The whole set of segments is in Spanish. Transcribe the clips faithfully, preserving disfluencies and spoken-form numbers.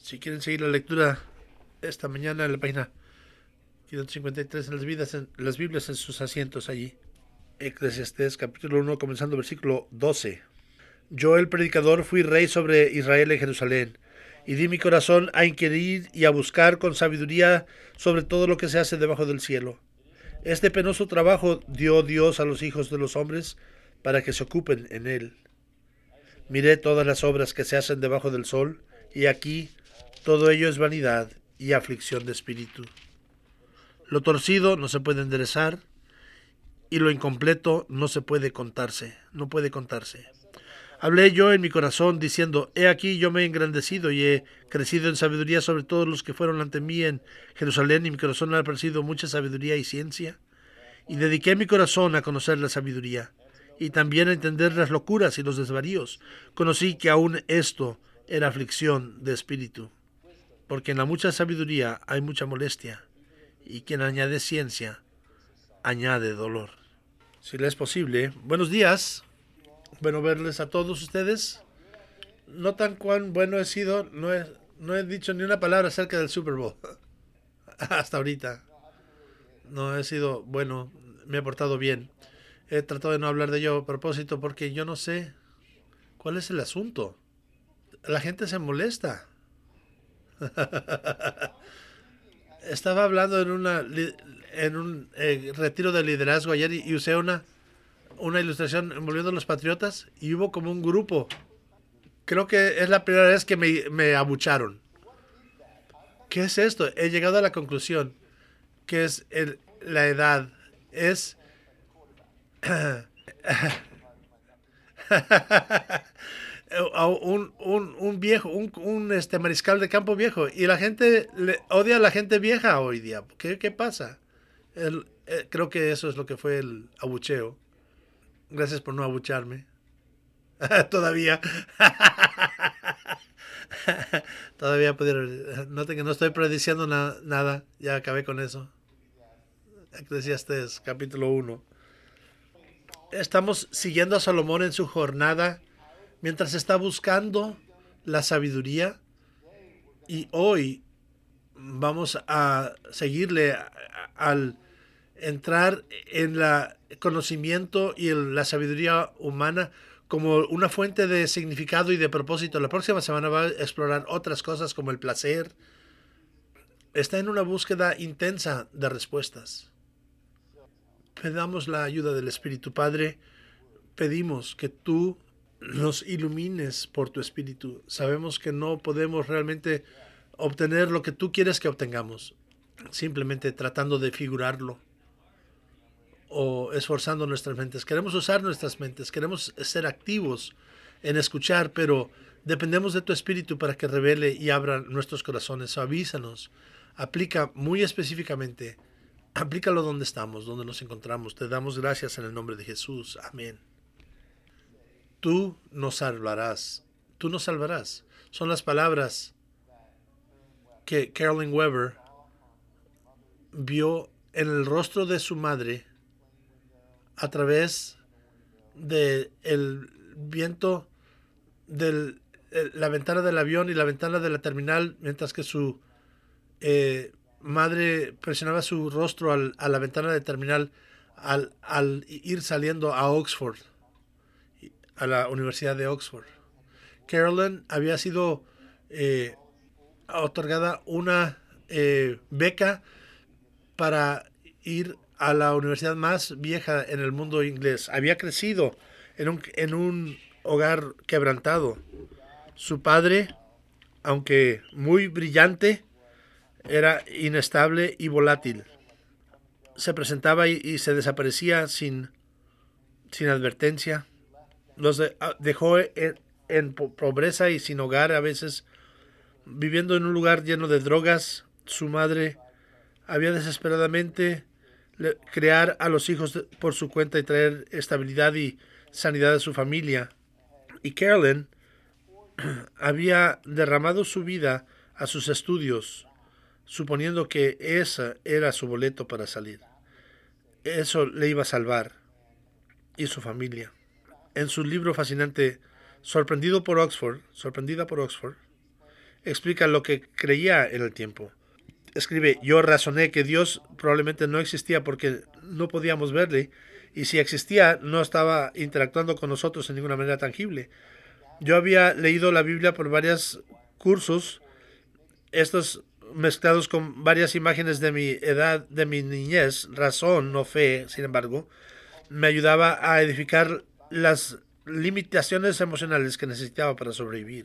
Si quieren seguir la lectura esta mañana en la página quinientos cincuenta y tres en las, vidas, en las Biblias en sus asientos allí. Eclesiastés capítulo uno, comenzando versículo doce. Yo, el predicador, fui rey sobre Israel en Jerusalén, y di mi corazón a inquirir y a buscar con sabiduría sobre todo lo que se hace debajo del cielo. Este penoso trabajo dio Dios a los hijos de los hombres para que se ocupen en él. Miré todas las obras que se hacen debajo del sol, y aquí todo ello es vanidad y aflicción de espíritu. Lo torcido no se puede enderezar, y lo incompleto no se puede contarse, no puede contarse. Hablé yo en mi corazón, diciendo, he aquí yo me he engrandecido y he crecido en sabiduría sobre todos los que fueron ante mí en Jerusalén, y mi corazón ha parecido mucha sabiduría y ciencia. Y dediqué mi corazón a conocer la sabiduría, y también a entender las locuras y los desvaríos. Conocí que aún esto era aflicción de espíritu, porque en la mucha sabiduría hay mucha molestia, y quien añade ciencia, añade dolor. Si le es posible, buenos días. Bueno verles a todos ustedes. Notan cuán bueno he sido. No he, no he dicho ni una palabra acerca del Super Bowl. Hasta ahorita. No he sido bueno. Me he portado bien. He tratado de no hablar de ello a propósito porque yo no sé cuál es el asunto. La gente se molesta. Estaba hablando en una en un eh, retiro de liderazgo ayer y, y usé una una ilustración envolviendo a los patriotas y hubo como un grupo. Creo que es la primera vez que me, me abucharon. ¿Qué es esto? He llegado a la conclusión que es el, la edad. Es un, un, un viejo, un, un este mariscal de campo viejo. Y la gente le, odia a la gente vieja hoy día. ¿Qué, qué pasa? El, eh, creo que eso es lo que fue el abucheo. Gracias por no abucharme. Todavía. Todavía pudieron. Noten que no estoy prediciendo na, nada. Ya acabé con eso. Eclesiastés, capítulo uno. Estamos siguiendo a Salomón en su jornada mientras está buscando la sabiduría. Y hoy vamos a seguirle al entrar en el conocimiento y el, la sabiduría humana como una fuente de significado y de propósito. La próxima semana va a explorar otras cosas como el placer. Está en una búsqueda intensa de respuestas. Pedamos la ayuda del Espíritu. Padre, pedimos que tú nos ilumines por tu Espíritu. Sabemos que no podemos realmente obtener lo que tú quieres que obtengamos, simplemente tratando de figurarlo o esforzando nuestras mentes. Queremos usar nuestras mentes, queremos ser activos en escuchar, pero dependemos de tu Espíritu para que revele y abra nuestros corazones. Avísanos, aplica muy específicamente, aplícalo donde estamos, donde nos encontramos. Te damos gracias en el nombre de Jesús. Amén. Tú nos salvarás, tú nos salvarás. Son las palabras que Carolyn Weber vio en el rostro de su madre a través del viento de la ventana del avión y la ventana de la terminal, mientras que su eh, madre presionaba su rostro al, a la ventana de terminal al, al ir saliendo a Oxford, a la Universidad de Oxford. Carolyn había sido eh, otorgada una eh, beca para ir a la universidad más vieja en el mundo inglés. Había crecido en un, en un hogar quebrantado. Su padre, aunque muy brillante, era inestable y volátil. Se presentaba y, y se desaparecía sin, sin advertencia. Los de, dejó en, en pobreza y sin hogar, a veces viviendo en un lugar lleno de drogas. Su madre había desesperadamente crear a los hijos de, por su cuenta y traer estabilidad y sanidad a su familia. Y Carolyn había derramado su vida a sus estudios, suponiendo que ese era su boleto para salir. Eso le iba a salvar y su familia. En su libro fascinante, Sorprendido por Oxford, Sorprendida por Oxford, explica lo que creía en el tiempo. Escribe, yo razoné que Dios probablemente no existía porque no podíamos verle, y si existía no estaba interactuando con nosotros en ninguna manera tangible. Yo había leído la Biblia por varios cursos, estos mezclados con varias imágenes de mi edad, de mi niñez. Razón, no fe, sin embargo, me ayudaba a edificar las limitaciones emocionales que necesitaba para sobrevivir.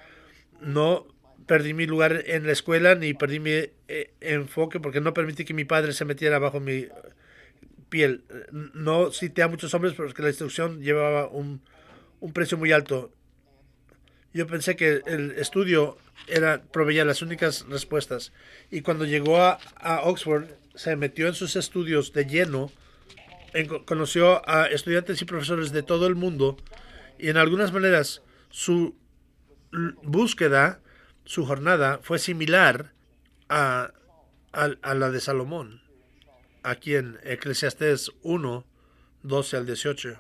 No perdí mi lugar en la escuela ni perdí mi eh, enfoque porque no permití que mi padre se metiera bajo mi piel. No cité a muchos hombres porque la instrucción llevaba un, un precio muy alto. Yo pensé que el estudio era proveía las únicas respuestas, y cuando llegó a, a Oxford se metió en sus estudios de lleno, en, conoció a estudiantes y profesores de todo el mundo, y en algunas maneras su búsqueda, su jornada fue similar a, a, a la de Salomón, aquí en Eclesiastés uno, doce al dieciocho.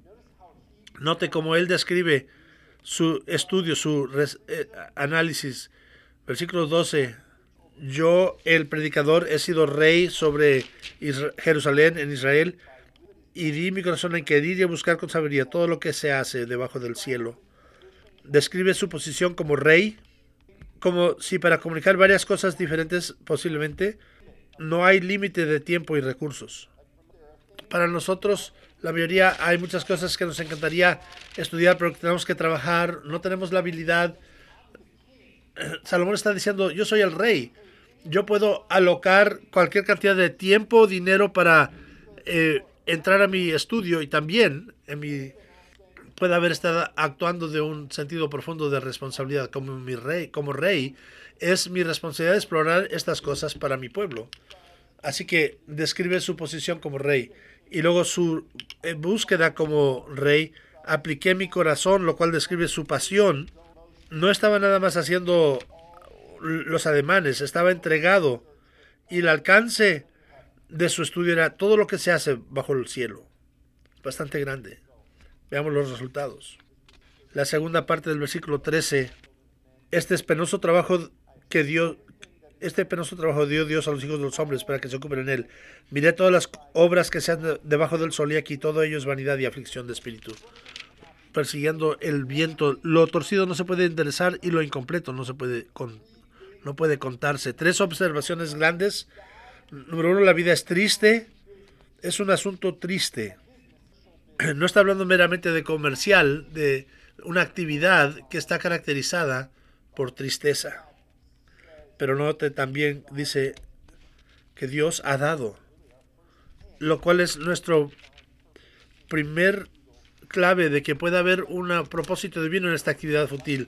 Note cómo él describe su estudio, su res, eh, análisis. Versículo doce. Yo, el predicador, he sido rey sobre Isra- Jerusalén, en Israel, y di mi corazón a inquirir y a buscar con sabiduría todo lo que se hace debajo del cielo. Describe su posición como rey, como si para comunicar varias cosas diferentes posiblemente no hay límite de tiempo y recursos. Para nosotros, la mayoría, hay muchas cosas que nos encantaría estudiar, pero que tenemos que trabajar, no tenemos la habilidad. Salomón está diciendo, yo soy el rey, yo puedo alocar cualquier cantidad de tiempo, dinero para eh, entrar a mi estudio, y también en mi, puede haber estado actuando de un sentido profundo de responsabilidad. Como mi rey, como rey, es mi responsabilidad explorar estas cosas para mi pueblo. Así que describe su posición como rey. Y luego su búsqueda como rey, apliqué mi corazón, lo cual describe su pasión. No estaba nada más haciendo los ademanes, estaba entregado. Y el alcance de su estudio era todo lo que se hace bajo el cielo. Bastante grande. Veamos los resultados. La segunda parte del versículo trece. Este es penoso trabajo que Dios... Este penoso trabajo dio Dios a los hijos de los hombres para que se ocupen en él. Miré todas las obras que se han de, debajo del sol, y aquí todo ello es vanidad y aflicción de espíritu. Persiguiendo el viento. Lo torcido no se puede enderezar, y lo incompleto no se puede, con, no puede contarse. Tres observaciones grandes. Número uno, la vida es triste. Es un asunto triste. No está hablando meramente de comercial, de una actividad que está caracterizada por tristeza. Pero note también, dice que Dios ha dado, lo cual es nuestro primer clave de que puede haber un propósito divino en esta actividad fútil.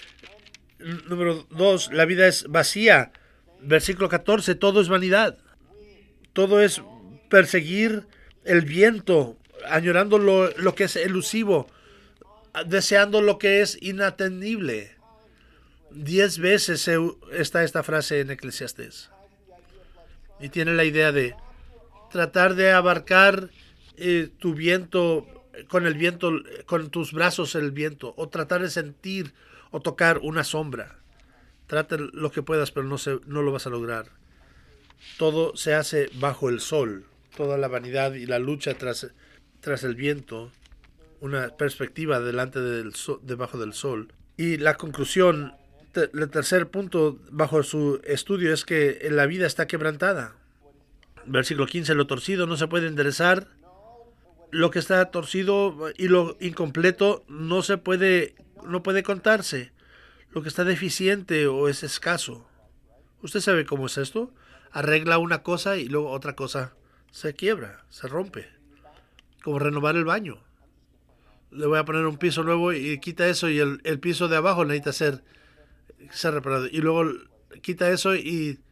Número dos, la vida es vacía. Versículo catorce, todo es vanidad. Todo es perseguir el viento, añorando lo, lo que es elusivo, deseando lo que es inatendible. Diez veces está esta frase en Eclesiastés. Y tiene la idea de tratar de abarcar eh, tu viento, con el viento, con tus brazos el viento, o tratar de sentir o tocar una sombra. Trata lo que puedas, pero no, se, no lo vas a lograr. Todo se hace bajo el sol. Toda la vanidad y la lucha tras, tras el viento. Una perspectiva delante del sol, debajo del sol. Y la conclusión, el tercer punto bajo su estudio, es que la vida está quebrantada. Versículo quince, lo torcido no se puede enderezar. Lo que está torcido y lo incompleto no se puede, no puede contarse. Lo que está deficiente o es escaso. ¿Usted sabe cómo es esto? Arregla una cosa y luego otra cosa se quiebra, se rompe. Como renovar el baño. Le voy a poner un piso nuevo y quita eso, y el, el piso de abajo necesita ser, ser reparado. Y luego quita eso y,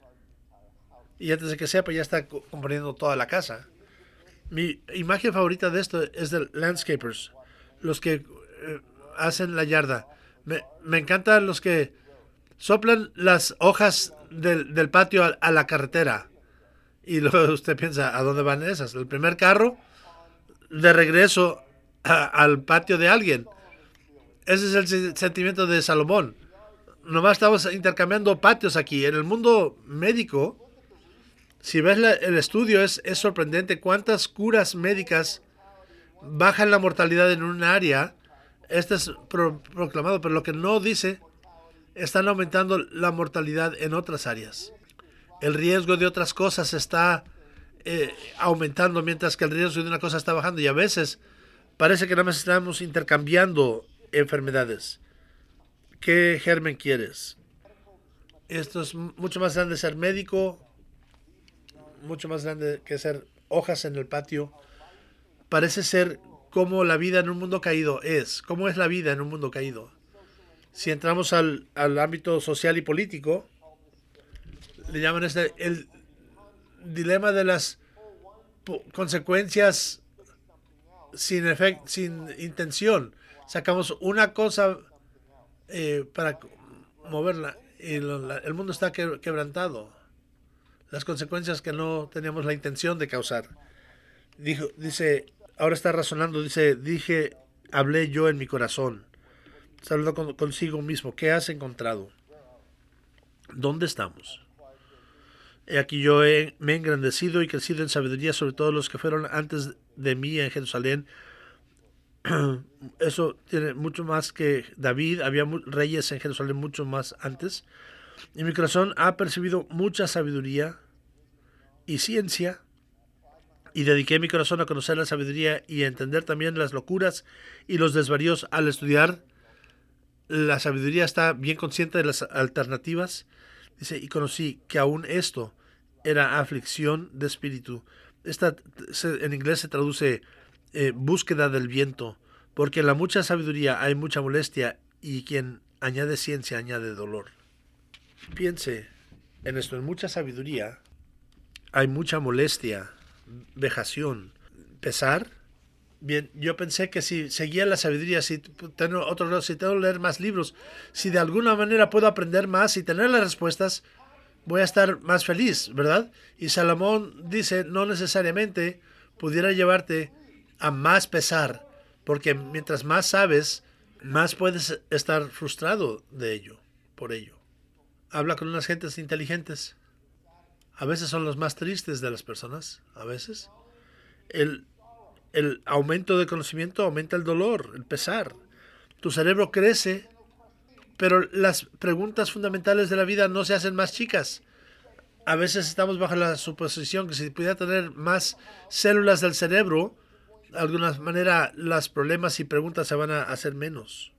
y antes de que sepa ya está componiendo toda la casa. Mi imagen favorita de esto es de landscapers, los que eh, hacen la yarda. Me, me encantan los que soplan las hojas del, del patio a, a la carretera. Y luego usted piensa, ¿a dónde van esas? El primer carro de regreso a, al patio de alguien. Ese es el sentimiento de Salomón. nomás estamos intercambiando patios aquí. En el mundo médico, si ves la, el estudio, es, es sorprendente cuántas curas médicas bajan la mortalidad en un área. Este es pro, proclamado, pero lo que no dice, están aumentando la mortalidad en otras áreas. El riesgo de otras cosas está eh, aumentando, mientras que el riesgo de una cosa está bajando. Y a veces parece que nada más estamos intercambiando enfermedades. ¿Qué germen quieres? Esto es mucho más grande ser médico, mucho más grande que ser hojas en el patio. Parece ser como la vida en un mundo caído es. ¿Cómo es la vida en un mundo caído? Si entramos al, al ámbito social y político, le llaman este el dilema de las consecuencias sin efecto, sin intención. Sacamos una cosa eh, para moverla y lo, la, el mundo está que, quebrantado. Las consecuencias que no teníamos la intención de causar. Dijo, dice, ahora está razonando, dice, dije, hablé yo en mi corazón. Saludó con, consigo mismo. ¿Qué has encontrado? ¿Dónde estamos? He aquí yo he, me he engrandecido y crecido en sabiduría sobre todos los que fueron antes de mí en Jerusalén. Eso tiene mucho más que David. Había reyes en Jerusalén mucho más antes. Y mi corazón ha percibido mucha sabiduría y ciencia. Y dediqué mi corazón a conocer la sabiduría y a entender también las locuras y los desvaríos. Al estudiar la sabiduría está bien consciente de las alternativas. Dice, y conocí que aún esto era aflicción de espíritu. Esta se, en inglés se traduce eh, búsqueda del viento, porque en la mucha sabiduría hay mucha molestia y quien añade ciencia añade dolor. Piense en esto, en mucha sabiduría hay mucha molestia, vejación, pesar. Bien, yo pensé que si seguía la sabiduría, si tengo otro, si tengo que leer más libros, si de alguna manera puedo aprender más y tener las respuestas, voy a estar más feliz, ¿verdad? Y Salomón dice, no necesariamente pudiera llevarte a más pesar, porque mientras más sabes, más puedes estar frustrado de ello, por ello. Habla con unas gentes inteligentes. A veces son los más tristes de las personas, a veces. El, el aumento de conocimiento aumenta el dolor, el pesar. Tu cerebro crece, pero las preguntas fundamentales de la vida no se hacen más chicas. A veces estamos bajo la suposición que si pudiera tener más células del cerebro, de alguna manera los problemas y preguntas se van a hacer menos.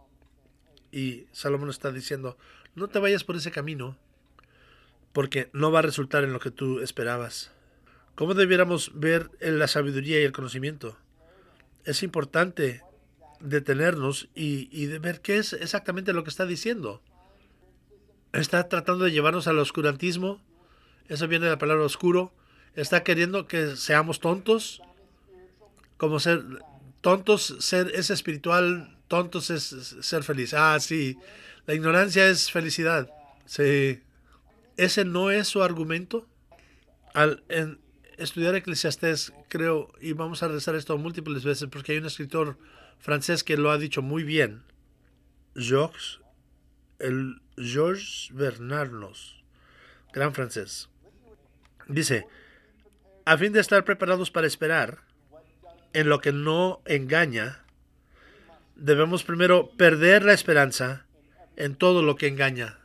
Y Salomón está diciendo, no te vayas por ese camino, porque no va a resultar en lo que tú esperabas. ¿Cómo debiéramos ver en la sabiduría y el conocimiento? Es importante detenernos y, y de ver qué es exactamente lo que está diciendo. ¿Está tratando de llevarnos al oscurantismo? Eso viene de la palabra oscuro. ¿Está queriendo que seamos tontos? Como ser tontos, ser es espiritual, tontos es ser feliz. Ah, sí. La ignorancia es felicidad. Sí. ¿Ese no es su argumento? Al en estudiar Eclesiastés, creo, y vamos a regresar esto múltiples veces, porque hay un escritor francés que lo ha dicho muy bien. Georges, el Georges Bernanos, gran francés. Dice, a fin de estar preparados para esperar en lo que no engaña, debemos primero perder la esperanza en todo lo que engaña.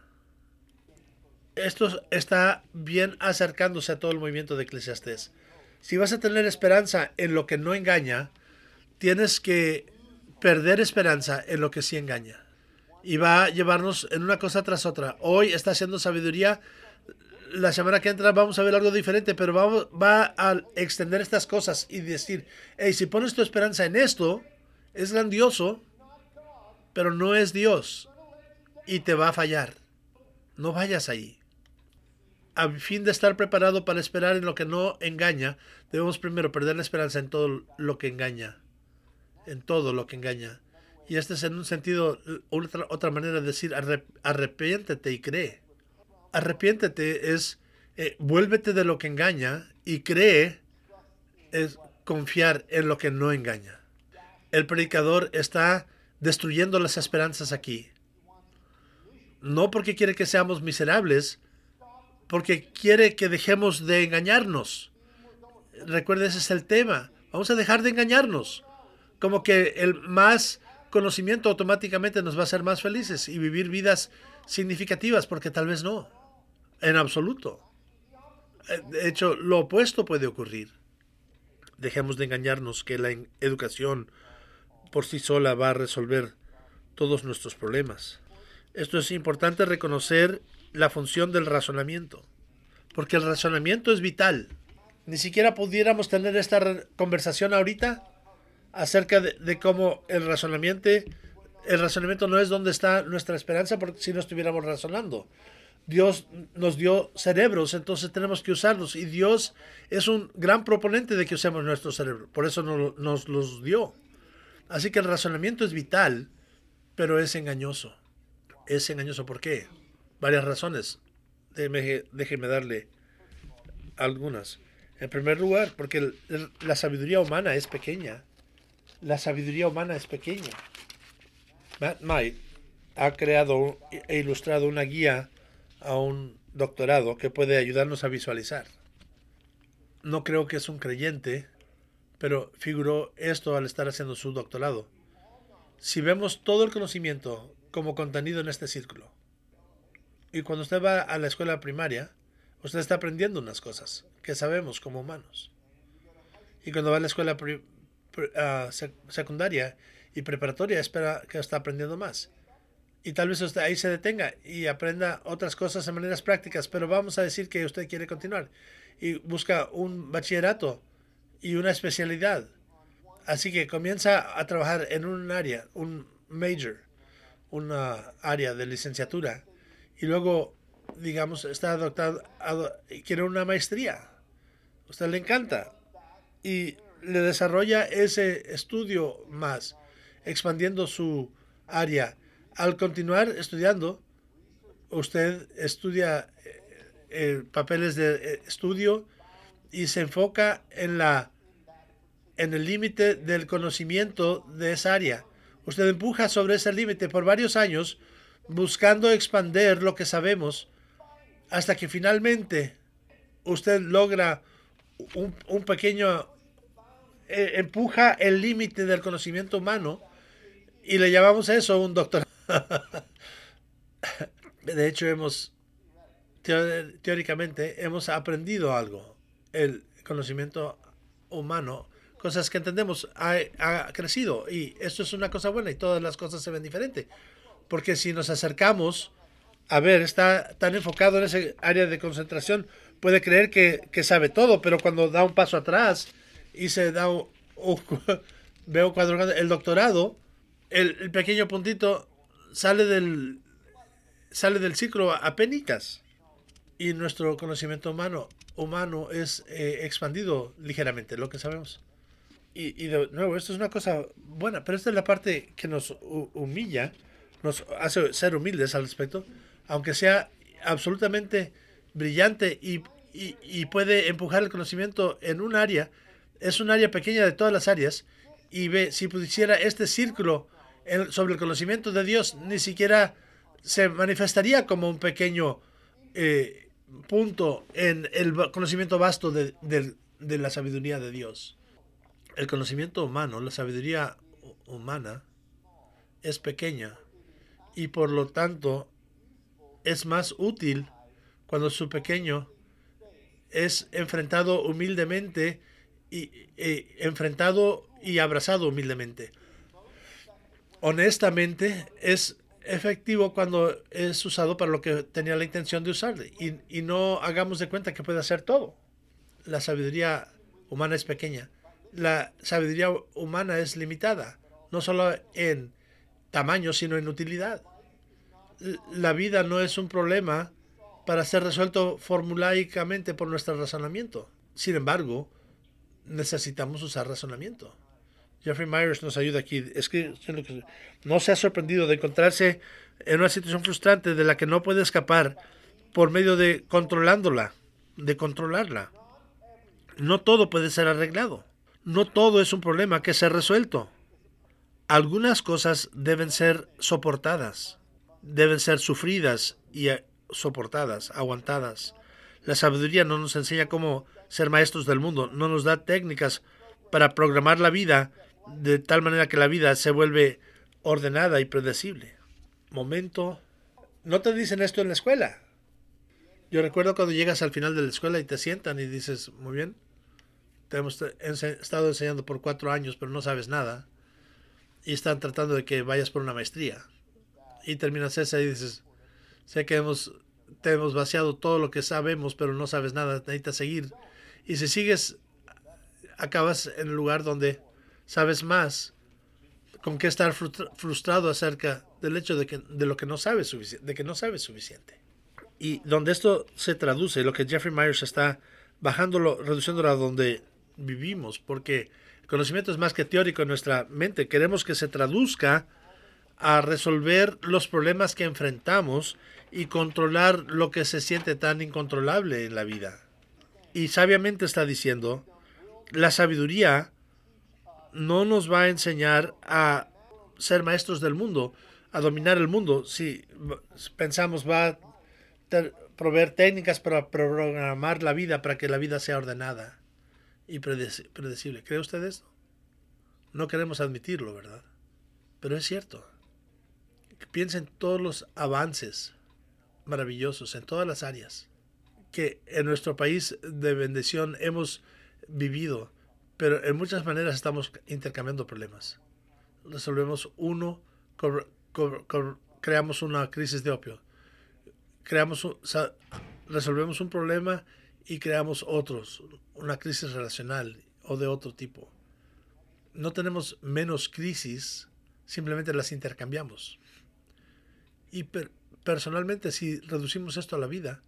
Esto está bien acercándose a todo el movimiento de Eclesiastés. Si vas a tener esperanza en lo que no engaña, tienes que perder esperanza en lo que sí engaña. Y va a llevarnos en una cosa tras otra. Hoy está haciendo sabiduría. La semana que entra vamos a ver algo diferente, pero vamos, va a extender estas cosas y decir, hey, si pones tu esperanza en esto, es grandioso, pero no es Dios y te va a fallar. No vayas ahí. A fin de estar preparado para esperar en lo que no engaña, debemos primero perder la esperanza en todo lo que engaña. En todo lo que engaña. Y este es en un sentido, otra, otra manera de decir, arrepiéntete y cree. Arrepiéntete es, eh, vuélvete de lo que engaña, y cree es confiar en lo que no engaña. El predicador está destruyendo las esperanzas aquí. No porque quiere que seamos miserables, porque quiere que dejemos de engañarnos. Recuerda, ese es el tema. Vamos a dejar de engañarnos. Como que el más conocimiento automáticamente nos va a hacer más felices y vivir vidas significativas, porque tal vez no. En absoluto. De hecho, lo opuesto puede ocurrir. Dejemos de engañarnos que la educación por sí sola va a resolver todos nuestros problemas. Esto es importante reconocer la función del razonamiento, porque el razonamiento es vital. Ni siquiera pudiéramos tener esta conversación ahorita acerca de, de cómo el razonamiento, el razonamiento no es donde está nuestra esperanza, porque si no estuviéramos razonando. Dios nos dio cerebros, entonces tenemos que usarlos, y Dios es un gran proponente de que usemos nuestro cerebro, por eso nos, nos los dio. Así que el razonamiento es vital, pero es engañoso. Es engañoso, ¿por qué? Varias razones. Déjeme, déjeme darle algunas. En primer lugar, porque el, el, la sabiduría humana es pequeña. La sabiduría humana es pequeña. Matt Knight ha creado e ilustrado una guía a un doctorado que puede ayudarnos a visualizar. No creo que es un creyente, pero figuró esto al estar haciendo su doctorado. Si vemos todo el conocimiento como contenido en este círculo, y cuando usted va a la escuela primaria, usted está aprendiendo unas cosas que sabemos como humanos. Y cuando va a la escuela pri, pri, uh, sec, secundaria y preparatoria, espera que está aprendiendo más. Y tal vez usted ahí se detenga y aprenda otras cosas de maneras prácticas, pero vamos a decir que usted quiere continuar y busca un bachillerato y una especialidad. Así que comienza a trabajar en un área, un major, una área de licenciatura, y luego, digamos, está adoptado, quiere una maestría. A usted le encanta y le desarrolla ese estudio más, expandiendo su área. Al continuar estudiando, usted estudia eh, papeles de eh, estudio y se enfoca en la en el límite del conocimiento de esa área. Usted empuja sobre ese límite por varios años, buscando expandir lo que sabemos, hasta que finalmente usted logra un, un pequeño eh, empuja el límite del conocimiento humano, y le llamamos a eso un doctorado. De hecho, hemos teóricamente hemos aprendido algo. El conocimiento humano, cosas que entendemos, ha, ha crecido, y esto es una cosa buena, y todas las cosas se ven diferentes. Porque si nos acercamos a ver, está tan enfocado en ese área de concentración, puede creer que, que sabe todo, pero cuando da un paso atrás y se da un, un veo cuadro, el doctorado, el, el pequeño puntito sale del sale del ciclo a penitas, y nuestro conocimiento humano humano es eh, expandido ligeramente, lo que sabemos. Y, y de nuevo, esto es una cosa buena, pero esta es la parte que nos humilla, nos hace ser humildes al respecto, aunque sea absolutamente brillante y, y, y puede empujar el conocimiento en un área, es un área pequeña de todas las áreas, y ve, si pusiera este círculo en, sobre el conocimiento de Dios, ni siquiera se manifestaría como un pequeño eh, punto en el conocimiento vasto de, de, de la sabiduría de Dios. El conocimiento humano, la sabiduría humana, es pequeña, y por lo tanto es más útil cuando su pequeño es enfrentado humildemente y eh, enfrentado y abrazado humildemente. Honestamente, es efectivo cuando es usado para lo que tenía la intención de usar, y, y no hagamos de cuenta que puede hacer todo. La sabiduría humana es pequeña. La sabiduría humana es limitada, no solo en tamaño, sino en utilidad. La vida no es un problema para ser resuelto formulaicamente por nuestro razonamiento. Sin embargo, necesitamos usar razonamiento. Jeffrey Myers nos ayuda aquí. Es que no se ha sorprendido de encontrarse en una situación frustrante de la que no puede escapar por medio de controlándola, de controlarla. No todo puede ser arreglado. No todo es un problema que sea resuelto. Algunas cosas deben ser soportadas. deben ser sufridas y soportadas, aguantadas. La sabiduría no nos enseña cómo ser maestros del mundo, no nos da técnicas para programar la vida de tal manera que la vida se vuelve ordenada y predecible. Momento. No te dicen esto en la escuela. Yo recuerdo cuando llegas al final de la escuela y te sientan y dices, muy bien, te hemos ense- estado enseñando por cuatro años, pero no sabes nada. Y están tratando de que vayas por una maestría. Y terminas esa y dices, sé que hemos, te hemos vaciado todo lo que sabemos, pero no sabes nada, necesitas seguir. Y si sigues, acabas en el lugar donde sabes más, con que estar frustrado acerca del hecho de que de lo que no sabes suficiente, de que no sabes suficiente. Y donde esto se traduce, lo que Jeffrey Myers está bajándolo, reduciéndolo a donde vivimos, porque el conocimiento es más que teórico en nuestra mente. Queremos que se traduzca a resolver los problemas que enfrentamos y controlar lo que se siente tan incontrolable en la vida. Y sabiamente está diciendo, la sabiduría no nos va a enseñar a ser maestros del mundo, a dominar el mundo. Si pensamos va a ter, proveer técnicas para programar la vida, para que la vida sea ordenada y predecible. ¿Cree usted esto? No queremos admitirlo, ¿verdad? Pero es cierto. Piensa en todos los avances maravillosos en todas las áreas que en nuestro país de bendición hemos vivido, pero en muchas maneras estamos intercambiando problemas. Resolvemos uno, co co co creamos una crisis de opio, creamos un, resolvemos un problema y creamos otros, una crisis relacional o de otro tipo. No tenemos menos crisis, simplemente las intercambiamos. Y per personalmente, si reducimos esto a la vida,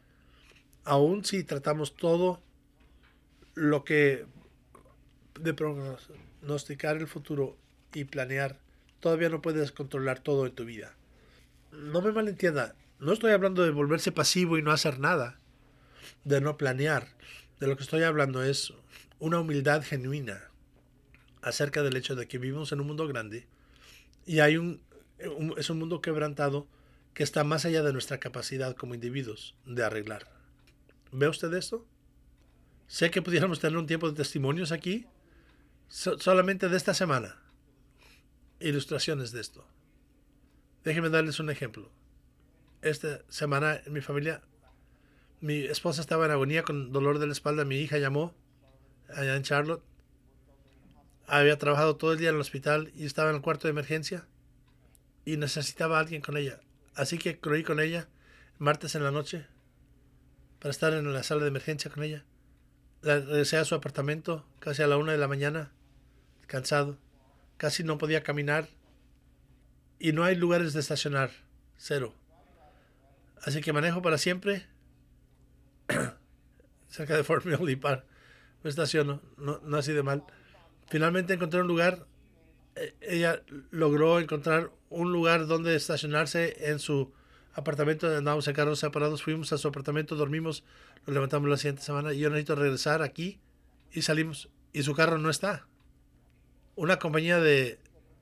aun si tratamos todo lo que de pronosticar el futuro y planear, todavía no puedes controlar todo en tu vida. No me malentienda, no estoy hablando de volverse pasivo y no hacer nada, de no planear. De lo que estoy hablando es una humildad genuina acerca del hecho de que vivimos en un mundo grande y hay un, un es un mundo quebrantado que está más allá de nuestra capacidad como individuos de arreglar. ¿Ve usted esto? Sé que pudiéramos tener un tiempo de testimonios aquí, so, solamente de esta semana. Ilustraciones de esto. Déjenme darles un ejemplo. Esta semana en mi familia, mi esposa estaba en agonía con dolor de la espalda. Mi hija llamó allá en Charlotte. Había trabajado todo el día en el hospital y estaba en el cuarto de emergencia y necesitaba a alguien con ella. Así que corrí con ella martes en la noche para estar en la sala de emergencia con ella. La regresé a su apartamento casi a la una de la mañana, cansado. Casi no podía caminar y no hay lugares de estacionar. Cero. Así que manejo para siempre cerca de Fort Mill y Park. Me estaciono, no, no así de mal. Finalmente encontré un lugar. Ella logró encontrar un lugar donde estacionarse en su apartamento. Andábamos en carros separados, fuimos a su apartamento, dormimos, nos levantamos la siguiente semana y yo necesito regresar aquí y salimos y su carro no está. Una compañía de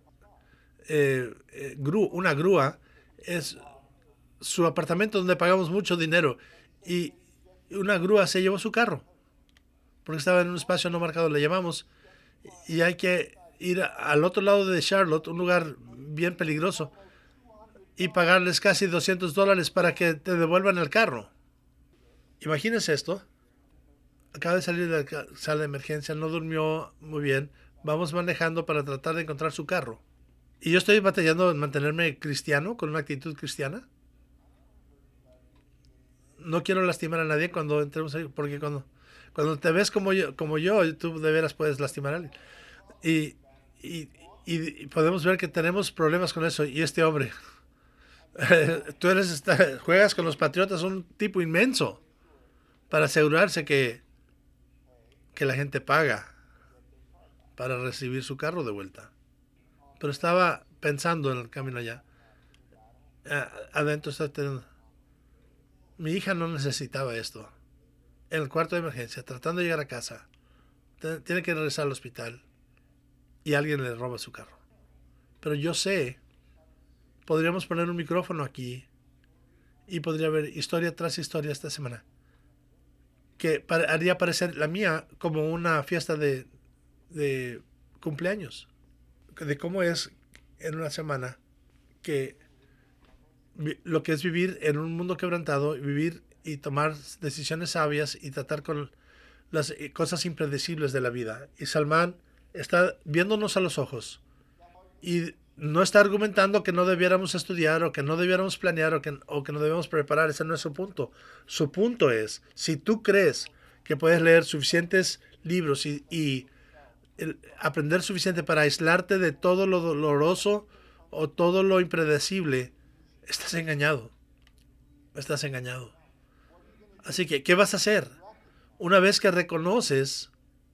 eh, eh, gru, una grúa es su apartamento donde pagamos mucho dinero y una grúa se llevó su carro porque estaba en un espacio no marcado. Le llamamos y hay que ir al otro lado de Charlotte, un lugar bien peligroso, y pagarles casi doscientos dólares para que te devuelvan el carro. Imagínense esto. Acaba de salir de la sala de emergencia, no durmió muy bien. Vamos manejando para tratar de encontrar su carro. Y yo estoy batallando en mantenerme cristiano, con una actitud cristiana. No quiero lastimar a nadie cuando entremos ahí, porque cuando, cuando te ves como yo, como yo, tú de veras puedes lastimar a alguien. Y, y, y podemos ver que tenemos problemas con eso. Y este hombre, tú eres, juegas con los Patriotas, un tipo inmenso, para asegurarse que, que la gente paga para recibir su carro de vuelta. Pero estaba pensando en el camino allá. Adentro está teniendo... Mi hija no necesitaba esto. En el cuarto de emergencia, tratando de llegar a casa, tiene que regresar al hospital y alguien le roba su carro. Pero yo sé podríamos poner un micrófono aquí y podría haber historia tras historia esta semana, que haría parecer la mía como una fiesta de, de cumpleaños, de cómo es en una semana que lo que es vivir en un mundo quebrantado, vivir y tomar decisiones sabias y tratar con las cosas impredecibles de la vida. Y Salmán está viéndonos a los ojos y no está argumentando que no debiéramos estudiar o que no debiéramos planear o que, o que no debemos preparar. Ese no es su punto. Su punto es, si tú crees que puedes leer suficientes libros y, y el, aprender suficiente para aislarte de todo lo doloroso o todo lo impredecible, estás engañado. Estás engañado. Así que, ¿qué vas a hacer? Una vez que reconoces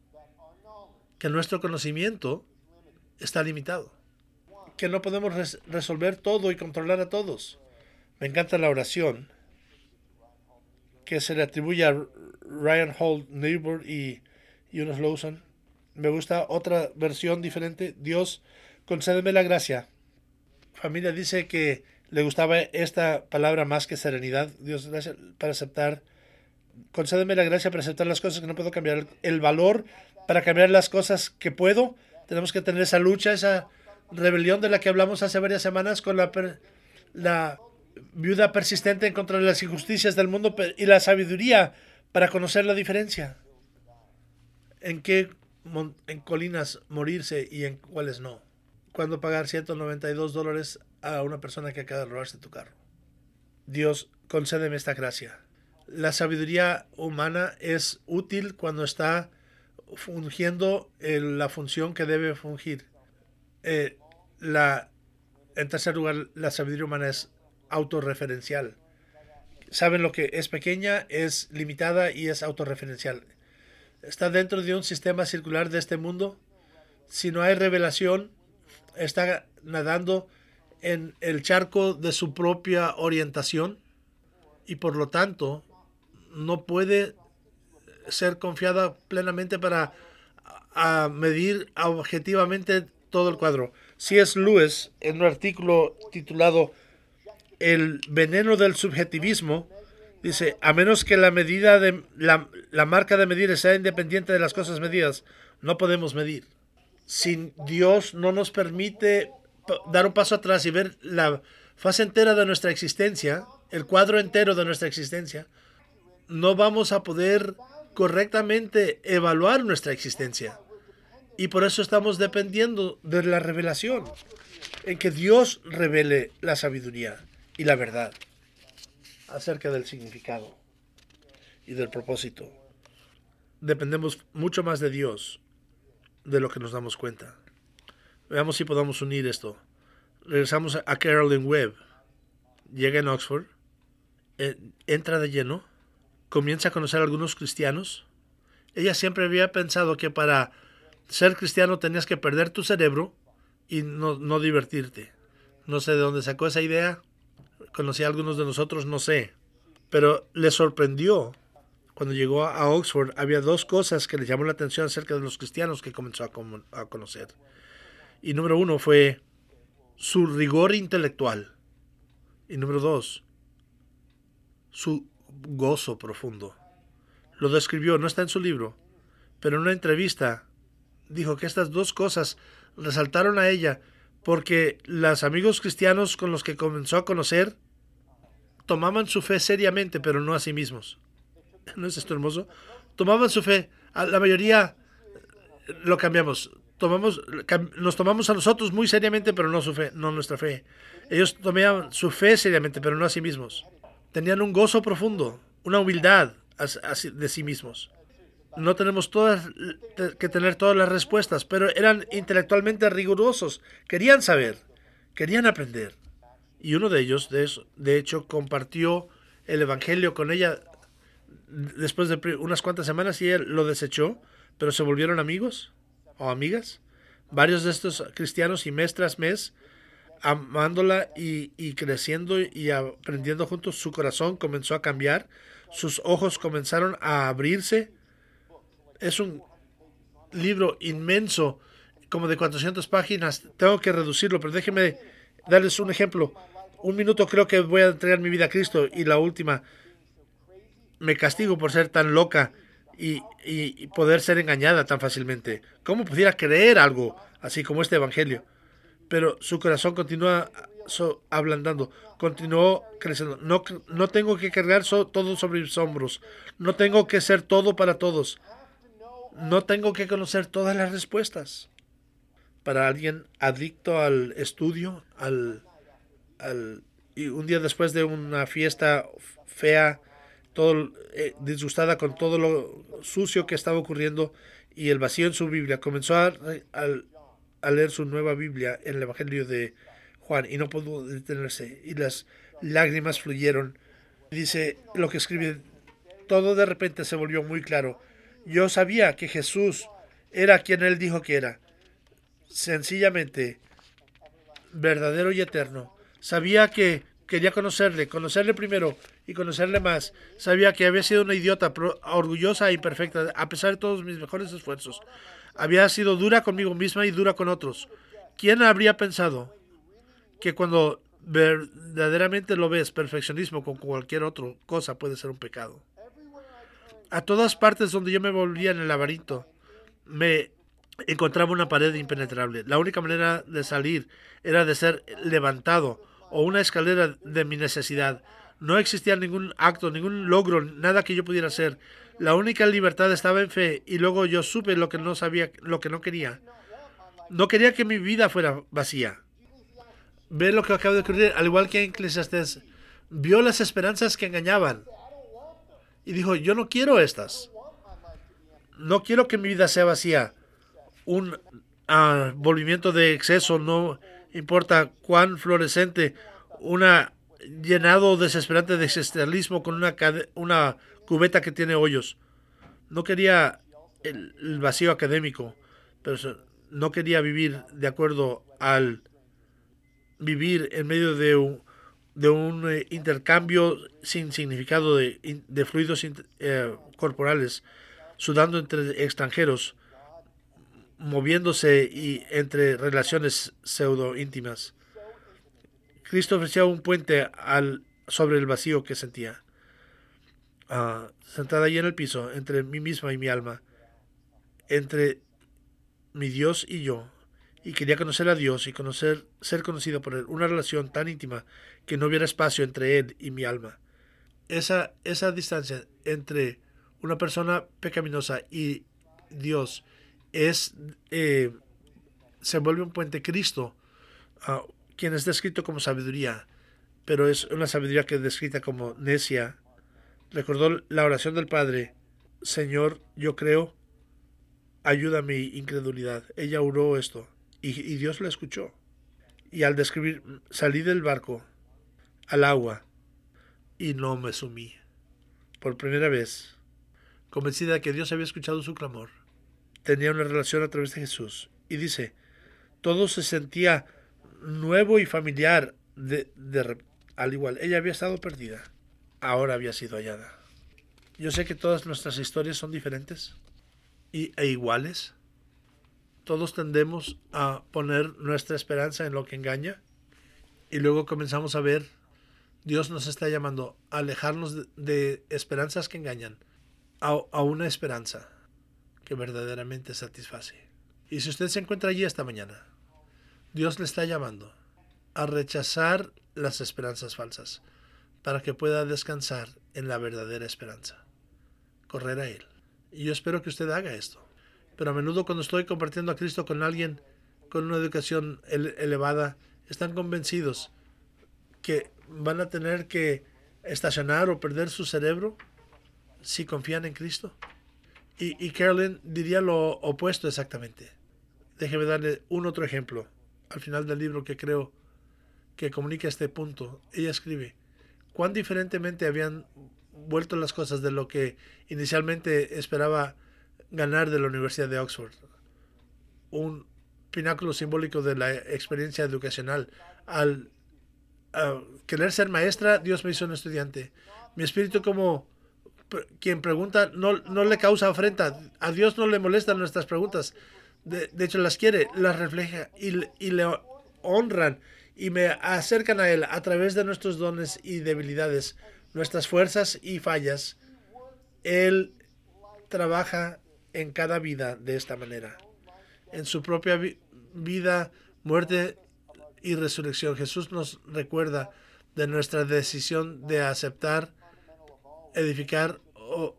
que nuestro conocimiento está limitado, que no podemos res- resolver todo y controlar a todos. Me encanta la oración que se le atribuye a Ryan Holt Neighbor y Eunice Lawson. Me gusta otra versión diferente. Dios, concédeme la gracia. Familia dice que le gustaba esta palabra más que serenidad. Dios, gracias para aceptar. Concédeme la gracia para aceptar las cosas que no puedo cambiar. El valor para cambiar las cosas que puedo. Tenemos que tener esa lucha, esa rebelión de la que hablamos hace varias semanas con la, per, la viuda persistente en contra de las injusticias del mundo y la sabiduría para conocer la diferencia. En qué en colinas morirse y en cuáles no. Cuándo pagar ciento noventa y dos dólares a una persona que acaba de robarse tu carro. Dios, concédeme esta gracia. La sabiduría humana es útil cuando está fungiendo el, la función que debe fungir. Eh, la, en tercer lugar, la sabiduría humana es autorreferencial. Saben lo que es pequeña, es limitada y es autorreferencial. Está dentro de un sistema circular de este mundo. Si no hay revelación, está nadando en el charco de su propia orientación y por lo tanto no puede ser confiada plenamente para a medir objetivamente todo el cuadro. C S Lewis, en un artículo titulado El veneno del subjetivismo, dice, a menos que la medida de la, la marca de medir sea independiente de las cosas medidas, no podemos medir. Si Dios no nos permite dar un paso atrás y ver la fase entera de nuestra existencia, el cuadro entero de nuestra existencia, no vamos a poder correctamente evaluar nuestra existencia. Y por eso estamos dependiendo de la revelación, en que Dios revele la sabiduría y la verdad acerca del significado y del propósito. Dependemos mucho más de Dios de lo que nos damos cuenta. Veamos si podemos unir esto. Regresamos a Carolyn Webb. Llega en Oxford, entra de lleno, comienza a conocer a algunos cristianos. Ella siempre había pensado que para ser cristiano tenías que perder tu cerebro y no, no divertirte. No sé de dónde sacó esa idea. Conocí a algunos de nosotros, no sé. Pero le sorprendió. Cuando llegó a Oxford, había dos cosas que le llamó la atención acerca de los cristianos que comenzó a, com- a conocer. Y número uno fue su rigor intelectual. Y número dos, su gozo profundo. Lo describió, no está en su libro, pero en una entrevista dijo que estas dos cosas resaltaron a ella porque los amigos cristianos con los que comenzó a conocer tomaban su fe seriamente, pero no a sí mismos. ¿No es esto hermoso? Tomaban su fe. A la mayoría lo cambiamos. Tomamos, nos tomamos a nosotros muy seriamente, pero no su fe, no nuestra fe. Ellos tomaban su fe seriamente, pero no a sí mismos. Tenían un gozo profundo, una humildad de sí mismos. No tenemos todas que tener todas las respuestas, pero eran intelectualmente rigurosos. Querían saber, querían aprender. Y uno de ellos, de, eso, de hecho, compartió el evangelio con ella después de unas cuantas semanas y él lo desechó, pero se volvieron amigos o amigas. Varios de estos cristianos y mes tras mes, amándola y, y creciendo y aprendiendo juntos, su corazón comenzó a cambiar, sus ojos comenzaron a abrirse. Es un libro inmenso, como de cuatrocientas páginas. Tengo que reducirlo, pero déjeme darles un ejemplo. Un minuto creo que voy a entregar mi vida a Cristo y la última me castigo por ser tan loca y, y, y poder ser engañada tan fácilmente. ¿Cómo pudiera creer algo así como este evangelio? Pero su corazón continúa so, ablandando, continuó creciendo. No, no tengo que cargar so, todo sobre mis hombros. No tengo que ser todo para todos. No tengo que conocer todas las respuestas. Para alguien adicto al estudio, al, al y un día después de una fiesta fea, todo eh, disgustada con todo lo sucio que estaba ocurriendo y el vacío en su Biblia, comenzó a, a, a leer su nueva Biblia en el Evangelio de Juan y no pudo detenerse y las lágrimas fluyeron. Dice lo que escribe: todo de repente se volvió muy claro. Yo sabía que Jesús era quien él dijo que era, sencillamente verdadero y eterno. Sabía que quería conocerle, conocerle primero y conocerle más. Sabía que había sido una idiota, orgullosa e imperfecta, a pesar de todos mis mejores esfuerzos. Había sido dura conmigo misma y dura con otros. ¿Quién habría pensado que cuando verdaderamente lo ves, perfeccionismo con cualquier otra cosa puede ser un pecado? A todas partes donde yo me volvía en el laberinto, me encontraba una pared impenetrable. La única manera de salir era de ser levantado o una escalera de mi necesidad. No existía ningún acto, ningún logro, nada que yo pudiera hacer. La única libertad estaba en fe y luego yo supe lo que no sabía, lo que no quería. No quería que mi vida fuera vacía. Ve lo que acaba de ocurrir, al igual que en Eclesiastés. Vio las esperanzas que engañaban y dijo: yo no quiero estas. No quiero que mi vida sea vacía. Un uh, volvimiento de exceso, no importa cuán florescente, una llenado desesperante de existencialismo con una, una cubeta que tiene hoyos. No quería el, el vacío académico, pero no quería vivir de acuerdo al vivir en medio de un, de un eh, intercambio sin significado de, de fluidos eh, corporales, sudando entre extranjeros, moviéndose y entre relaciones pseudo íntimas. Cristo ofrecía un puente al, sobre el vacío que sentía. Uh, sentada allí en el piso, entre mí misma y mi alma, entre mi Dios y yo, y quería conocer a Dios y conocer, ser conocido por Él, una relación tan íntima que no hubiera espacio entre Él y mi alma. Esa, esa distancia entre una persona pecaminosa y Dios es eh, se vuelve un puente. Cristo, uh, quien es descrito como sabiduría, pero es una sabiduría que es descrita como necia, recordó la oración del Padre: Señor, yo creo, ayuda a mi incredulidad. Ella oró esto y, y Dios la escuchó. Y al describir, salí del barco al agua y no me sumí. Por primera vez, convencida de que Dios había escuchado su clamor, tenía una relación a través de Jesús. Y dice, todo se sentía nuevo y familiar. De, de, al igual, ella había estado perdida, ahora había sido hallada. Yo sé que todas nuestras historias son diferentes y, e iguales. Todos tendemos a poner nuestra esperanza en lo que engaña y luego comenzamos a ver, Dios nos está llamando a alejarnos de, de esperanzas que engañan a, a una esperanza que verdaderamente satisface. Y si usted se encuentra allí esta mañana, Dios le está llamando a rechazar las esperanzas falsas para que pueda descansar en la verdadera esperanza, correr a Él. Y yo espero que usted haga esto. Pero a menudo cuando estoy compartiendo a Cristo con alguien con una educación ele- elevada, están convencidos que van a tener que estacionar o perder su cerebro si confían en Cristo. Y, y Carolyn diría lo opuesto exactamente. Déjeme darle un otro ejemplo al final del libro que creo que comunica este punto. Ella escribe: cuán diferentemente habían vuelto las cosas de lo que inicialmente esperaba ganar de la Universidad de Oxford, un pináculo simbólico de la experiencia educacional. Al uh, querer ser maestra, Dios me hizo un estudiante. Mi espíritu, como quien pregunta, no, no le causa afrenta. A Dios no le molestan nuestras preguntas. De, de hecho, las quiere, las refleja y, y le honran y me acercan a Él a través de nuestros dones y debilidades, nuestras fuerzas y fallas. Él trabaja en cada vida de esta manera. En su propia vi- vida, muerte y resurrección, Jesús nos recuerda de nuestra decisión de aceptar, edificar o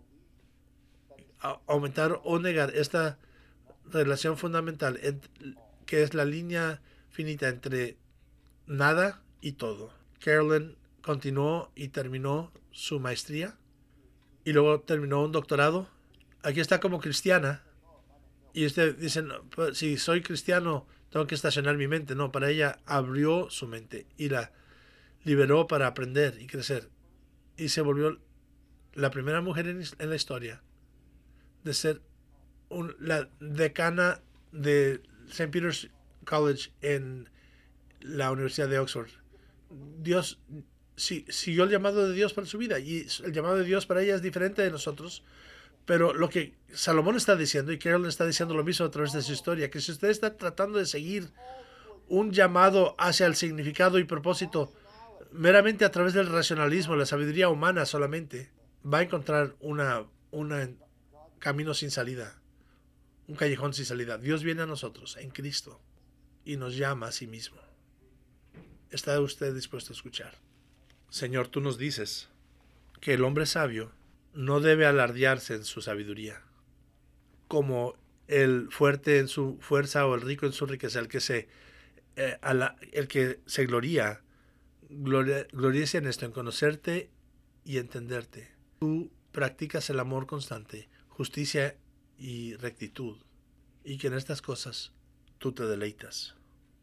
a- aumentar o negar esta relación fundamental en- que es la línea finita entre nada y todo. Carolyn continuó y terminó su maestría y luego terminó un doctorado. Aquí está como cristiana y usted dice, no, pues, si soy cristiano tengo que estacionar mi mente. No, para ella abrió su mente y la liberó para aprender y crecer, y se volvió la primera mujer en, en la historia de ser un, la decana de Saint Peter's College en la Universidad de Oxford. Dios sí, siguió el llamado de Dios para su vida, y el llamado de Dios para ella es diferente de nosotros. Pero lo que Salomón está diciendo, y Carol está diciendo lo mismo a través de su historia, que si usted está tratando de seguir un llamado hacia el significado y propósito meramente a través del racionalismo, la sabiduría humana solamente, va a encontrar una, una camino sin salida, un callejón sin salida. Dios viene a nosotros en Cristo y nos llama a sí mismo. ¿Está usted dispuesto a escuchar? Señor, tú nos dices que el hombre sabio no debe alardearse en su sabiduría, como el fuerte en su fuerza o el rico en su riqueza, el que se, eh, la, el que se gloría, gloria, gloriese en esto, en conocerte y entenderte. Tú practicas el amor constante, justicia y rectitud, y que en estas cosas tú te deleitas.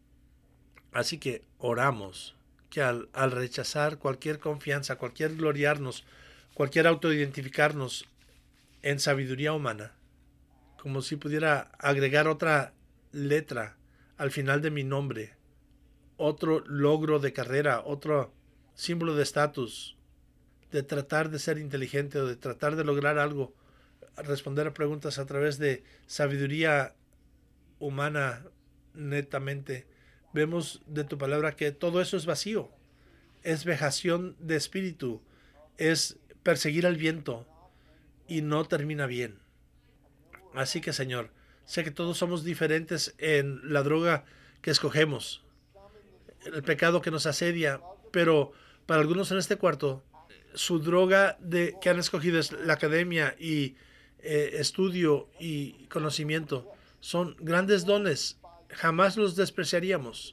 Así que oramos que al, al rechazar cualquier confianza, cualquier gloriarnos, cualquier autoidentificarnos en sabiduría humana, como si pudiera agregar otra letra al final de mi nombre, otro logro de carrera, otro símbolo de estatus, de tratar de ser inteligente o de tratar de lograr algo, responder a preguntas a través de sabiduría humana netamente. Vemos de tu palabra que todo eso es vacío, es vejación de espíritu, es perseguir al viento y no termina bien. Así que, Señor, sé que todos somos diferentes en la droga que escogemos, el pecado que nos asedia, pero para algunos en este cuarto, su droga de, que han escogido es la academia y eh, estudio y conocimiento. Son grandes dones, jamás los despreciaríamos.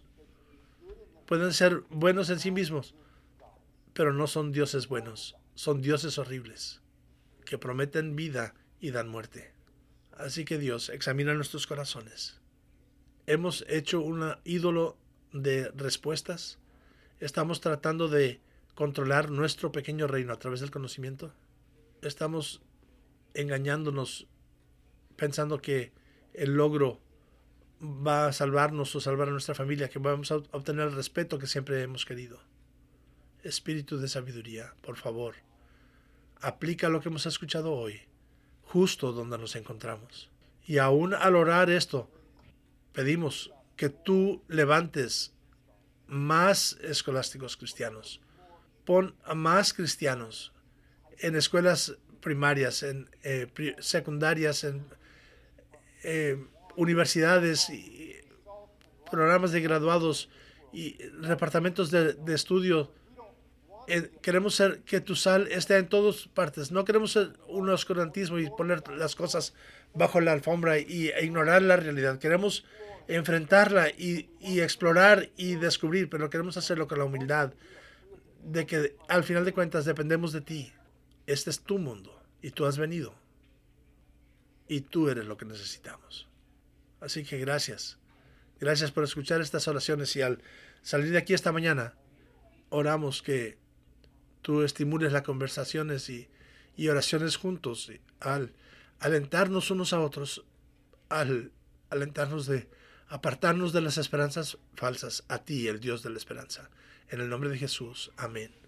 Pueden ser buenos en sí mismos, pero no son dioses buenos, son dioses horribles, que prometen vida y dan muerte. Así que Dios, examina nuestros corazones. ¿Hemos hecho un ídolo de respuestas? ¿Estamos tratando de controlar nuestro pequeño reino a través del conocimiento? ¿Estamos engañándonos pensando que el logro va a salvarnos o salvar a nuestra familia, que vamos a obtener el respeto que siempre hemos querido? Espíritu de sabiduría, por favor, aplica lo que hemos escuchado hoy, justo donde nos encontramos. Y aún al orar esto, pedimos que tú levantes más escolásticos cristianos. Pon a más cristianos en escuelas primarias, en eh, pri secundarias, en eh, universidades, y programas de graduados y departamentos de, de estudio. Eh, queremos ser, que tu sal esté en todas partes. No queremos ser un oscurantismo y poner las cosas bajo la alfombra y, e ignorar la realidad. Queremos enfrentarla y, y explorar y descubrir, pero queremos hacerlo con la humildad de que al final de cuentas dependemos de ti. Este es tu mundo y tú has venido y tú eres lo que necesitamos. Así que gracias. Gracias por escuchar estas oraciones, y al salir de aquí esta mañana oramos que tú estimules las conversaciones y, y oraciones juntos, al alentarnos unos a otros, al alentarnos de apartarnos de las esperanzas falsas a ti, el Dios de la esperanza. En el nombre de Jesús. Amén.